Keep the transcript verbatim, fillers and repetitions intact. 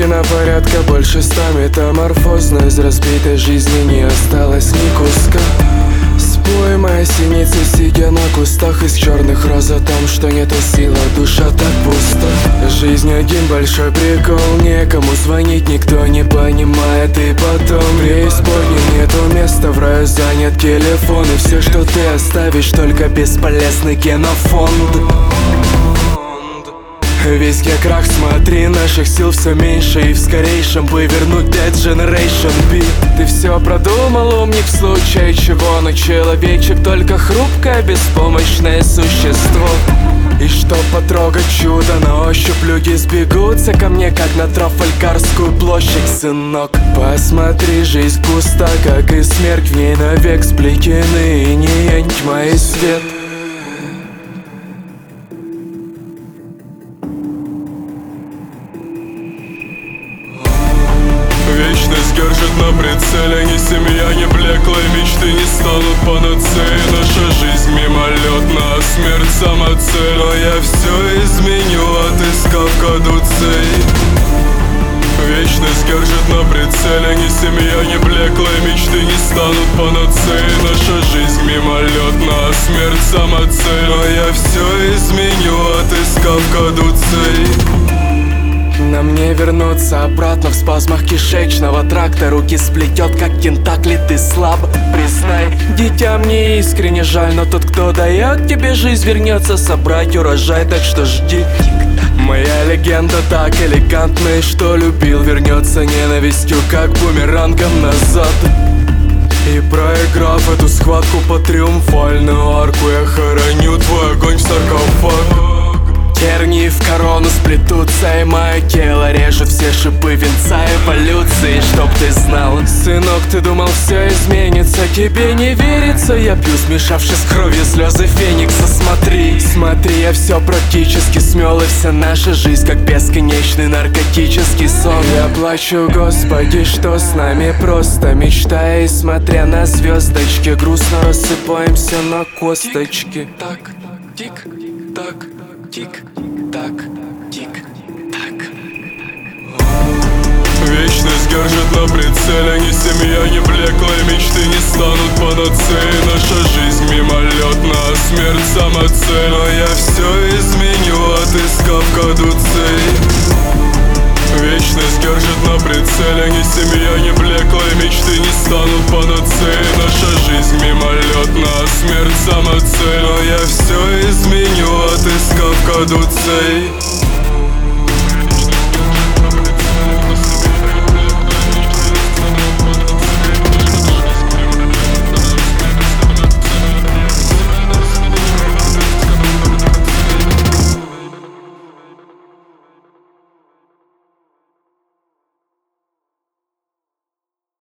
Пройдено порядка больше ста метаморфоз, но из разбитой жизни не осталось ни куска. Спой моя синица, сидя на кустах из черных роз, о том, что нету силы, душа так пуста. Жизнь один большой прикол, некому звонить, никто не понимает. И потом в преисподней нету места, в раю занят телефон. И все, что ты оставишь, только бесполезный генофонд. Весь я крах, смотри, наших сил все меньше, и в скорейшем бы вернуть Dead Generation B. Ты все продумал, умник, в случае чего, но человечек только хрупкое, беспомощное существо. И чтоб потрогать чудо, на ощупь люди сбегутся ко мне, как на Трафальгарскую площадь, сынок. Посмотри, жизнь пуста, как и смерть, в ней навек сплетены иней, тьма и свет. Вечность держит на прицеле, ни семья, ни блеклые мечты не станут панацеей. Наша жизнь мимолетна, а смерть самоцель. Но я все изменю, отыскав кадуцей. Вечность держит на прицеле, ни семья, ни блеклые мечты не станут панацеей. Наша жизнь мимолетна, а смерть самоцель. Но я все изменю, отыскав кадуцей. Нам не вернуться обратно в спазмах кишечного тракта. Руки сплетет, как тентакли, ты слаб, признай. Дитя, мне искренне жаль, но тот, кто дает тебе жизнь, вернется собрать урожай, так что жди. Моя легенда так элегантная, что любил, вернется ненавистью, как бумерангом назад. И проиграв эту схватку по триумфальную арку, я хороню твой огонь в саркофаг. Тернии в корону сплетутся, и мое тело режут все шипы венца эволюции, чтоб ты знал. Сынок, ты думал, все изменится, тебе не верится. Я пью, смешавшись с кровью, слезы феникса. Смотри, смотри, я все практически смел, и вся наша жизнь как бесконечный наркотический сон. Я плачу, Господи, что с нами, просто мечтая, и смотря на звездочки, грустно рассыпаемся на косточки. Так, тик, так, тик, так, тик, так. Вечность держит на прицеле, ни семья, ни блеклые мечты не станут панацеей. Наша жизнь мимолетна, а смерть самоцель. Но я все изменю, отыскав кадуцей. Вечность держит на прицеле, ни семья, ни блеклые мечты не станут панацеей. Наша жизнь мимолетна, а смерть самоцель.